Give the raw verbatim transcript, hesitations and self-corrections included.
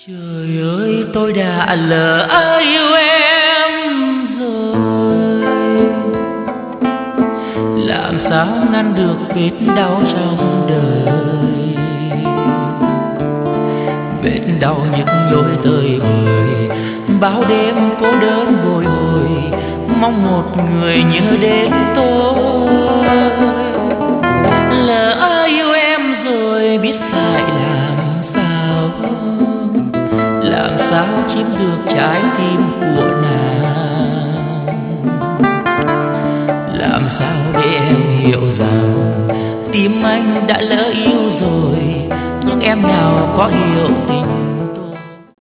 Trời ơi, tôi đã lỡ yêu em rồi, làm sao ngăn được vết đau trong đời, vết đau nhức nhối tơi bời, bao đêm cô đơn bồi hồi, mong một người nhớ đến tôi. Lỡ yêu em rồi biết phải làm sao, làm sao chiếm được trái tim của nàng, làm sao để em hiểu rằng tim anh đã lỡ yêu rồi, nhưng em nào có hiểu tình